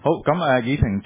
好，咁議程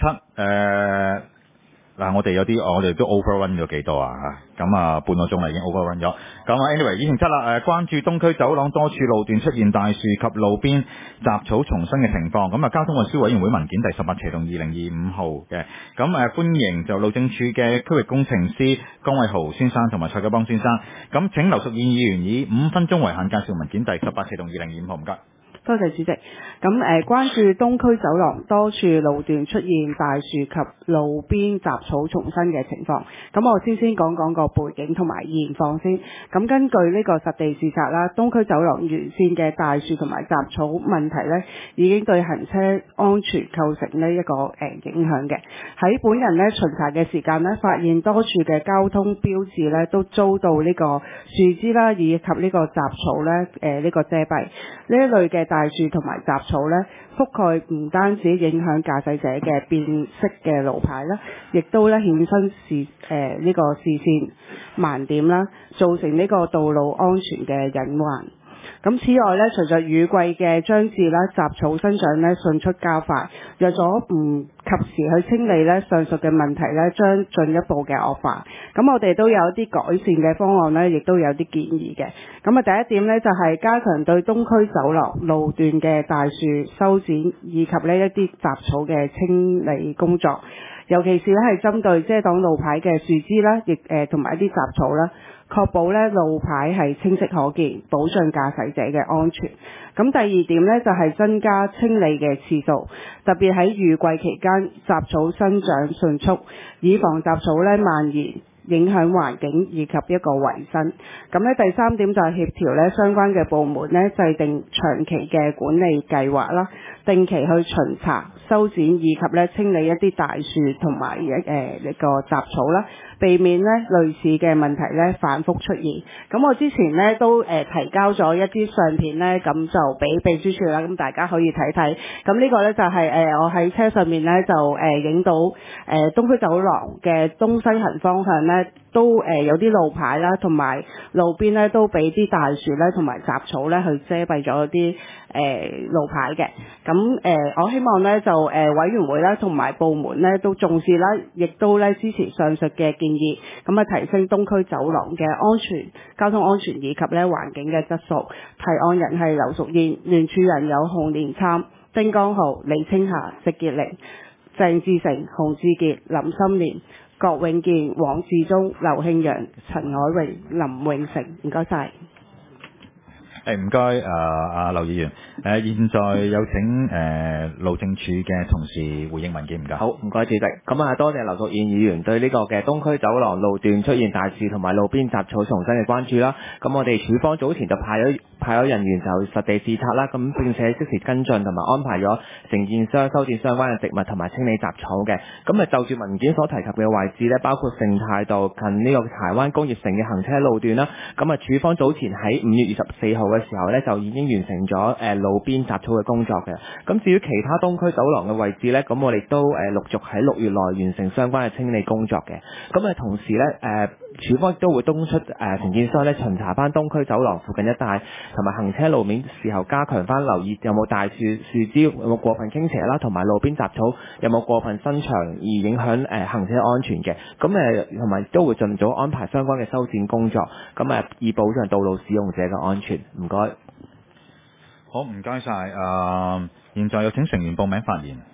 7我哋都 overrun 咗幾多啊嚇？咁半個鐘啦已經 overrun 咗。咁anyway，議程7啦，關注東區走廊多處路段出現大樹及路邊雜草叢生嘅情況。咁交通運輸委員會文件第18同2025號嘅。咁歡迎就路政署嘅區域工程師江偉豪先生同埋蔡九邦先生。咁請劉淑燕議員以5分鐘為限介紹文件第18同2025號，唔該。 多謝主席。咁關注東區走廊多處路段出現大樹及路邊雜草叢生嘅情況。咁我先講個背景同埋現況先。咁根據呢個實地視察啦，東區走廊沿線嘅大樹同埋雜草問題呢，已經對行車安全構成呢一個影響嘅。喺本人呢巡查嘅時間呢，發現多處嘅交通標誌呢都遭到呢個樹枝啦以及呢個雜草呢呢個遮蔽。呢一類嘅大樹同埋雜草呢，覆蓋唔單止影響駕駛者嘅辨識嘅路牌啦，亦都呢衍生呢個視線盲點啦，造成呢個道路安全嘅隱患。咁此外呢，隨着雨季嘅將至啦，雜草生長呢迅速加快，若咗唔及時去清理呢，上述嘅問題呢將進一步嘅惡化。咁我哋都有一啲改善嘅方案呢，亦都有啲建議嘅。咁第一點呢，就係加強對東區走廊路段嘅大樹修剪以及呢一啲雜草嘅清理工作，尤其是呢係針對遮擋路牌嘅樹枝啦，亦同埋一啲雜草啦，確保呢路牌係清晰可見，保障駕駛者嘅安全。咁第二點呢，就係增加清理嘅次數，特別喺雨季期間，雜草生長迅速，以防雜草呢蔓延，影響環境以及一個維生。咁第三點就係協調呢相關嘅部門呢，制定長期嘅管理計劃啦，定期去巡查、修剪以及呢清理一啲大樹同埋呢個雜草啦，避免呢類似嘅問題呢反覆出現。咁我之前呢都提交咗一啲相片呢，咁就俾秘書處啦，咁大家可以睇睇。咁呢個呢，就係我喺車上面呢，就影到東區走廊嘅東西行方向呢，都有啲路牌啦，同埋路邊呢都俾啲大樹呢同埋雜草呢去遮蔽咗啲路牌嘅。咁我希望呢，就委員會啦同埋部門呢都重視啦，亦都呢支持上述嘅建議，咁提升東區走廊嘅安全、交通安全以及呢環境嘅質素。提案人係劉淑燕，聯署人有洪連參、丁江豪、李青霞、石傑玲、鄭志成、洪志傑、林心蓮、郭永健、黃志忠、劉慶陽、陳海榮、林永成。唔該晒。 唔該，劉議員。現在有請路政署嘅同事回應文件，唔該。 好，唔該主席。咁多謝劉淑燕議員對呢個嘅東區走廊路段出現大樹同埋路邊雜草叢生嘅關注啦。咁我哋署方早前就派咗人員就實地視察啦，咁並且即時跟進同埋安排咗承建商修剪相關嘅植物同埋清理雜草嘅。咁就住文件所提及嘅位置呢，包括盛泰道近呢個柴灣工業城嘅行車路段啦。咁署方早前喺5月24號嘅時候呢，就已經完成咗路邊雜草嘅工作嘅。咁至於其他東區走廊嘅位置呢，咁我哋都陸續喺6月內完成相關嘅清理工作嘅。咁同時呢，署方亦都會敦促承建商呢巡查翻東區走廊附近一帶同埋行車路面時候，加強翻留意有冇大樹枝有冇過分傾斜啦，同埋路邊雜草有冇過分伸長而影響行車安全嘅。咁同埋都會盡早安排相關嘅修剪工作，咁以保障道路使用者嘅安全。唔該。 好，唔該晒。現在有請成員報名發言。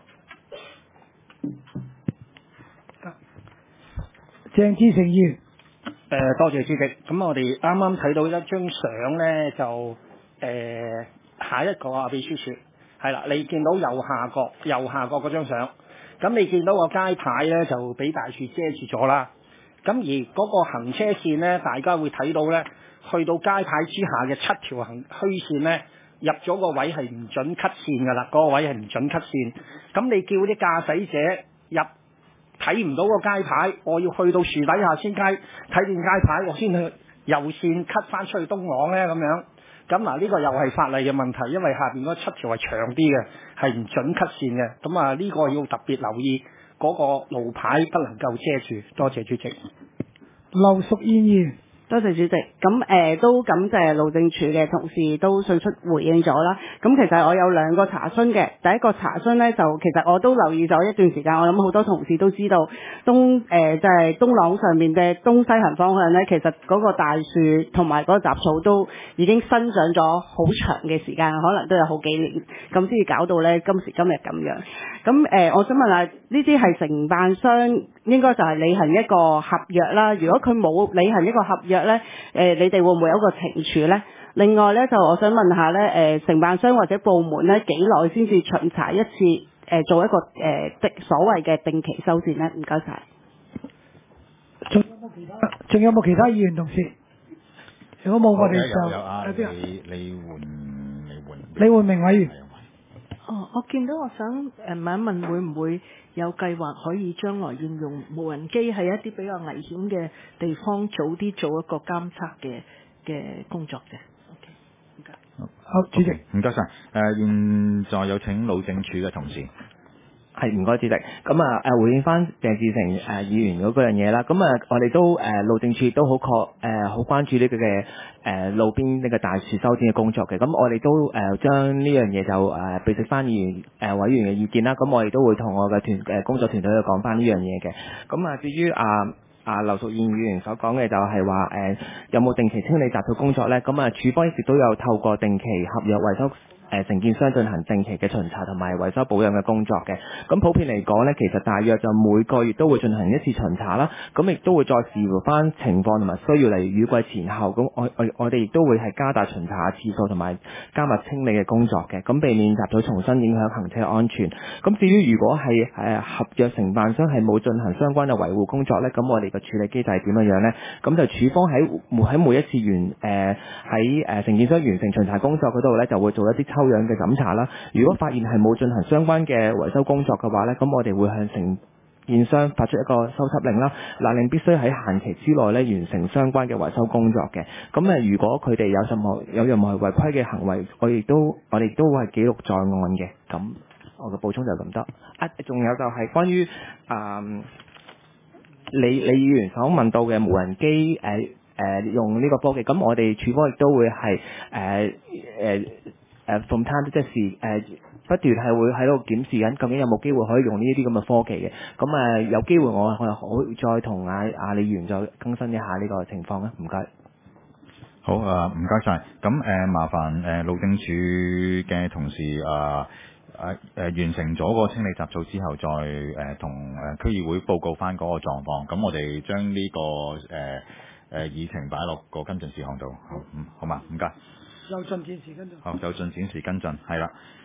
鄭志成議員。 多謝主席。咁我哋啱啱睇到一張相咧，就下一個秘書處係啦，你見到右下角嗰張相，咁你見到個街牌咧就俾大樹遮住咗啦。咁而嗰個行車線咧，大家會睇到咧，去到街牌之下嘅7條虛線咧，入咗個位係唔準 cut 線㗎啦，嗰個位係唔準 cut 線。咁你叫啲駕駛者入睇唔到個街牌，我要去到樹底下先睇見街牌，我先去右線 cut 翻出去東廊咧咁樣。咁呢個又係法例嘅問題，因為下邊嗰7條係長啲嘅，係唔準 cut 線嘅。咁呢個要特別留意，嗰個路牌不能夠遮住。多謝主席。 劉淑燕議員。 多謝主席，咁都感謝路政署嘅同事都迅速回應咗啦。咁其實我有兩個查詢嘅，第一個查詢呢，就其實我都留意咗一段時間，我諗好多同事都知道就係東廊上面嘅東西行方向呢，其實嗰個大樹同埋嗰個雜草都已經生長咗好長嘅時間，可能都有好幾年，咁先至搞到呢今時今日咁樣。咁我想問下，呢啲係承辦商應該就係履行一個合約啦。如果佢冇履行一個合約呢，你哋會唔會有一個懲處呢？另外呢，就我想問下呢，承辦商或者部門呢，幾耐先至巡查一次？做一個所謂嘅定期修繕呢？唔該晒。 仲有冇其他議員同事？如果冇，我哋就有啊， 有啲人李煥明委員。 我見到我想問一問，會唔會有計劃可以將來應用無人機喺一啲比較危險嘅地方早啲做一個監測嘅工作嘅 ？OK， 唔該。 好，主席， 唔該晒。現在有請路政署嘅同事。 係唔該，主席。咁回應翻鄭志成議員嗰樣嘢啦。咁我哋都路政署都好關注呢個嘅路邊呢個大樹修剪嘅工作嘅。咁我哋都將呢樣嘢就備悉翻議員委員嘅意見啦。咁我哋都會同我嘅工作團隊去講翻呢樣嘢嘅。咁至於劉淑燕議員所講嘅就係話有冇定期清理雜草工作咧？咁署方一直都有透過定期合約維修承建商進行定期嘅巡查同埋維修保養嘅工作嘅。咁普遍嚟講呢，其實大約就每個月都會進行一次巡查啦。咁亦都會再視乎翻情況同埋需要，例如雨季前後。咁我哋亦都會係加大巡查次數同埋加密清理嘅工作嘅。咁避免雜草重新影響行車安全。咁至於如果係合約承辦商係冇進行相關嘅維護工作呢，咁我哋嘅處理機制係點樣呢？咁就署方喺每一次喺承建商完成巡查工作嗰度呢，就會做一啲抽樣嘅審查啦。如果發現係冇進行相關嘅維修工作嘅話呢，咁我哋會向承建商發出一個修輯令啦，勒令必須喺限期之內呢完成相關嘅維修工作嘅。咁如果佢哋有任何違規嘅行為，我哋都會係記錄在案嘅。咁我嘅補充就咁多。仲有就係關於李議員所問到嘅無人機用呢個科技，咁我哋署方亦都會係from time 即係不斷係會喺度檢視緊，究竟有冇機會可以用呢啲咁嘅科技嘅。咁有機會我可以再同李議員再更新一下呢個情況啦。唔該。 好唔該晒。咁麻煩路政署嘅同事完成咗個清理雜草之後，再同區議會報告翻嗰個狀況。咁我哋將呢個議程擺落個跟進事項度。好嘛，唔該。 有進展時跟進。 好，有進展時跟進，係啦。